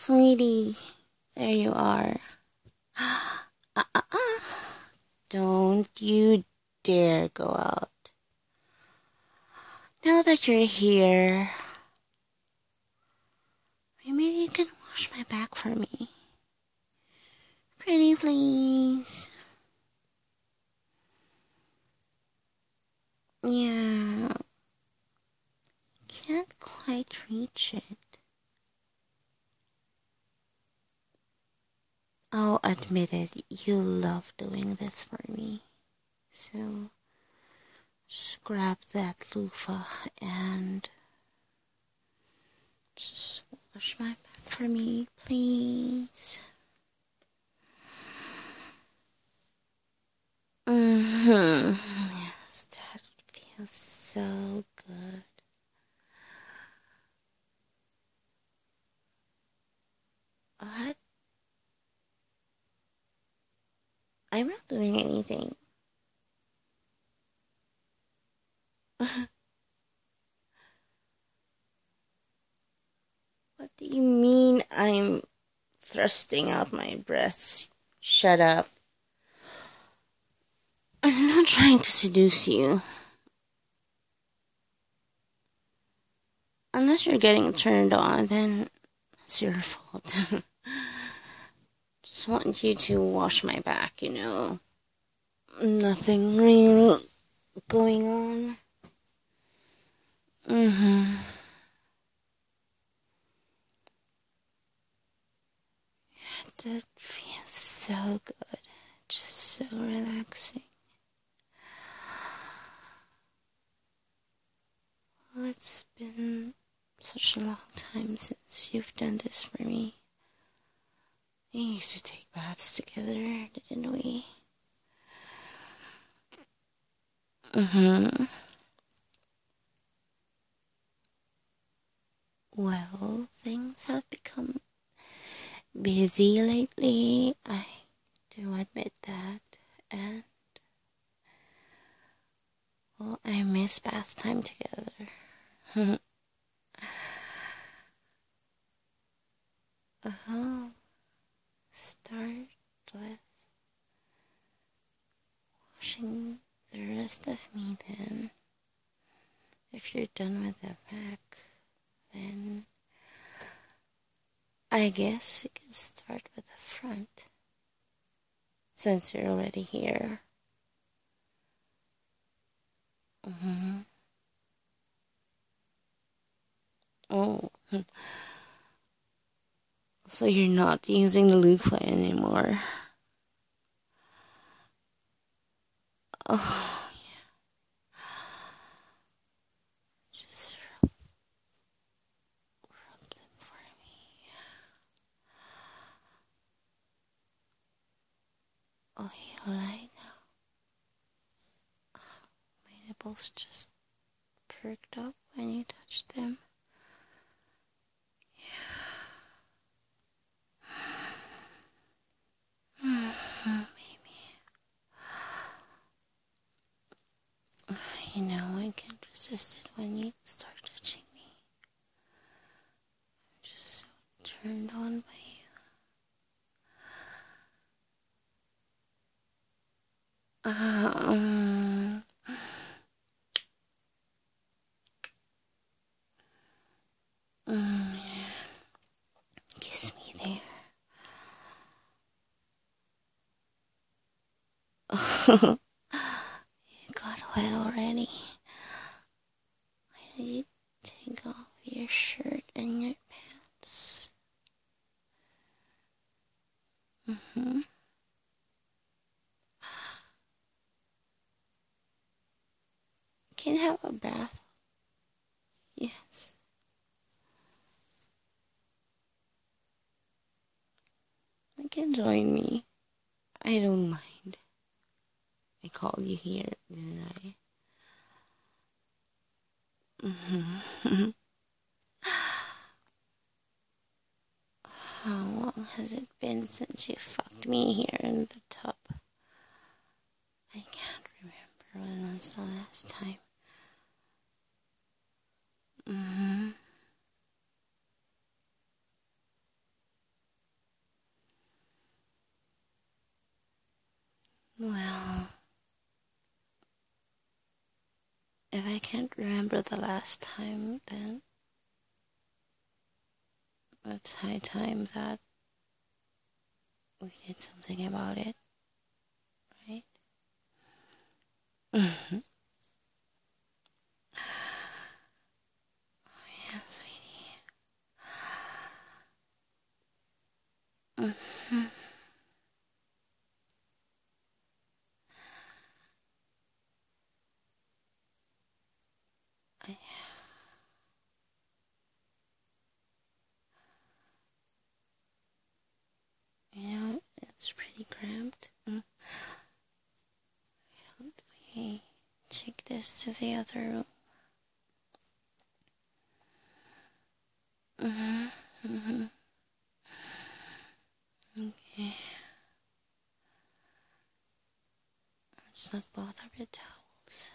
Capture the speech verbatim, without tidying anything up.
Sweetie, there you are. Uh-uh-uh. Don't you dare go out. Now that you're here, maybe you can wash my back for me. Pretty please. Yeah. Can't quite reach it. I'll admit it, you love doing this for me. So, just grab that loofah and just wash my back for me, please. Mm-hmm. Yes, that feels so good. What? I'm not doing anything. What do you mean I'm thrusting out my breaths? Shut up. I'm not trying to seduce you. Unless you're getting turned on, then it's your fault. Just want you to wash my back, you know. Nothing really going on. Mm-hmm. That feels so good. Just so relaxing. Well, it's been such a long time since you've done this for me. We used to take baths together, didn't we? Mm-hmm. Well, things have become busy lately. I do admit that. And, well, I miss bath time together. Uh-huh. Start with washing the rest of me then. If you're done with the back, then I guess you can start with the front. Since you're already here. Mm-hmm. Oh. So you're not using the loofah anymore. Oh, yeah. Just rub, rub them for me. Oh, you like my nipples just perked up when you touched them? Yeah. Maybe. You know, I can't resist it when you start touching me. I'm just so turned on by you. Um, mm, kiss me there. You got wet already. Why did you take off your shirt and your pants? Mm-hmm. Can have a bath. Yes. You can join me. I don't mind. I called you here, didn't I? Mm-hmm. How long has it been since you fucked me here in the tub? I can't remember when was the last time. Mm-hmm. can't remember the last time then. It's high time that we did something about it, right? Mm-hmm. Oh, yeah, sweetie. Mm-hmm. I, you know, it's pretty cramped. Mm. Why don't we take this to the other room? Mm-hmm. Mm-hmm. Okay. Let's not bother with towels.